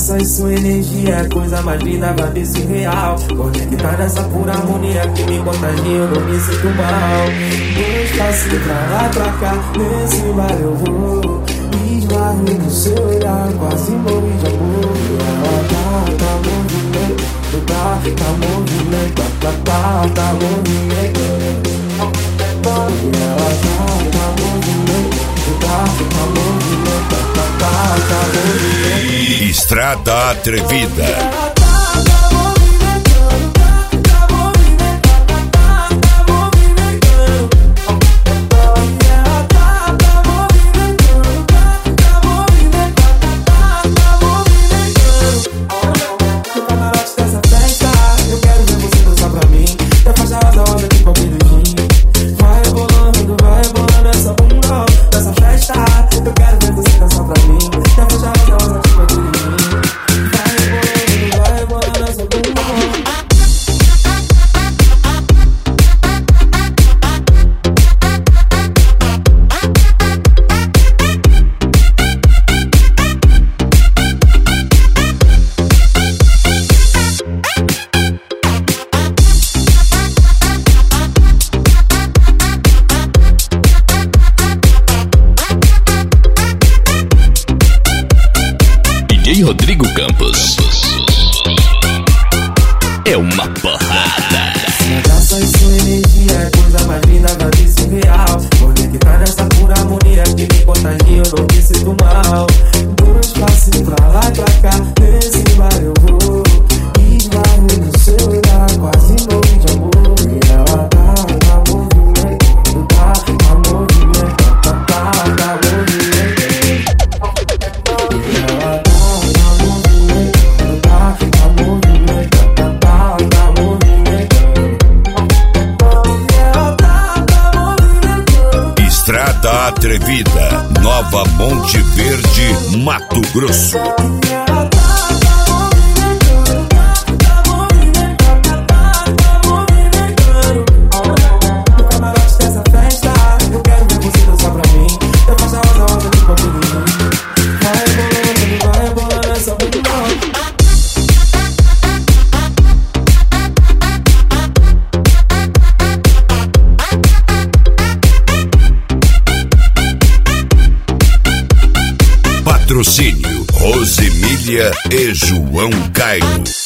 graça e sua energia é a coisa mais linda da vida real. Conectar nessa pura harmonia que me contagia, eu não me sinto mal. Dois passos pra lá e pra cá, nesse bar eu vou. Esbarrei no seu olhar, quase morri de amor. Ela tá movimento, tá movimento, tá movimento. Ela tá movimento, tá movimento, tá movimento. Estrada Atrevida. DJ Rodrigo Campos. É uma porrada. Sua graça e sua energia é a coisa mais linda da vida real. Conectar nessa pura harmonia que me contagia, eu não me sinto mal. Dois passos pra lá e pra cá, nesse bar eu vou. Esbarrei no seu olhar, quase morri de amor. E ela tá movimento, tá movimento, tá movimento. Ela tá Estrada Atrevida, Nova Monte Verde, Mato Grosso. Patrocínio Rosemília e João Caio.